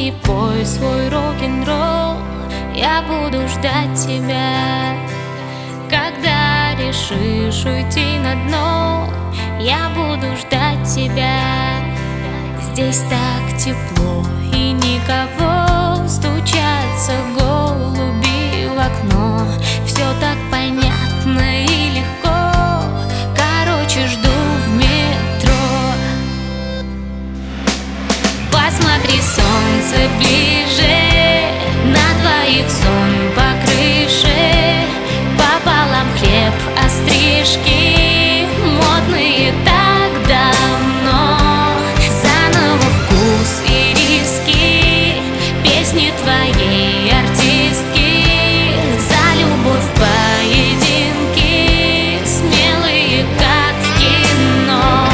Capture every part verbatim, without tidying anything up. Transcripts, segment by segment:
и пой свой рок-н-ролл. Я буду ждать тебя. Когда решишь уйти на дно, я буду ждать тебя. Здесь так тепло и никого, стучатся голуби в окно. Все так понятно и легко, короче, жду в метро. Посмотри, солнце ближе, на двоих сон по крыше, пополам хлеб, острижки, модные так давно. Заново вкус и риски, песни твоей артистки, за любовь поединки, смелые как в кино.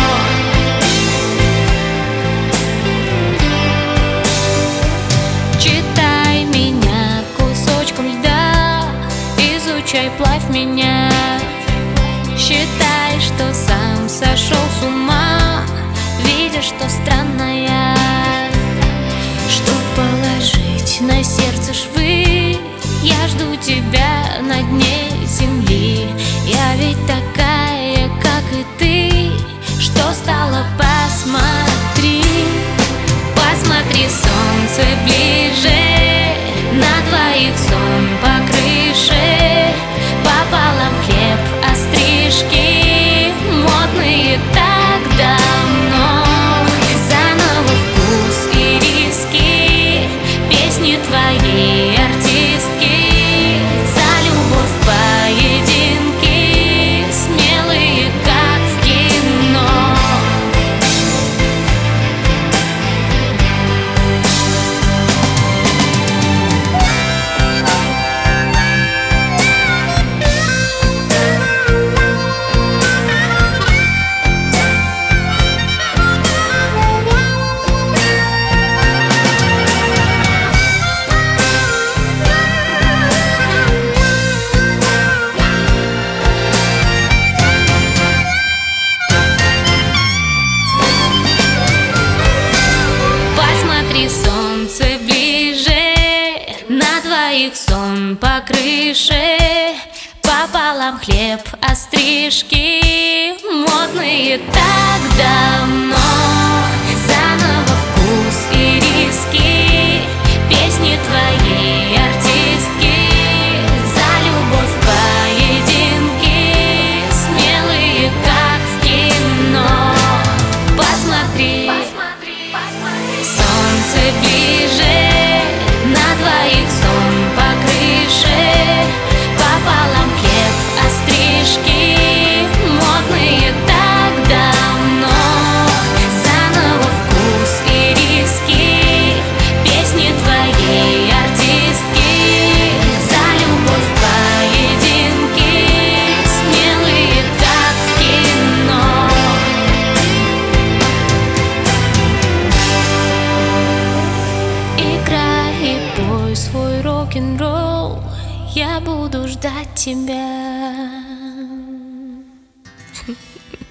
Читай меня кусочком льда, изучай, плавь меня. Считай, что сам сошел с ума, видя, что странная. Чтоб положить на сердце швы, я жду тебя на дне земли. Я ведь такая, как и ты, что стало, посмотри. Посмотри, солнце ближе, на двоих сон по крыше, пополам хлеб, острижки, модные так давно. Заново вкус и риски, песни твоей артистки, за любовь поединки, смелые как в кино. Солнце ближе, на двоих сон по крыше, пополам хлеб, острижки, модные так давно. Заново вкус и риски, песни твоей артистки, за любовь поединки, смелые как в кино. Посмотри, солнце ближе, на двоих сон по крыше, пополам хлеб, острижки, модные так давно. Заново вкус и риски, песни твоей артистки, за любовь поединки, смелые как в кино. Играй и пой свой рок-н-ролл, я буду ждать тебя.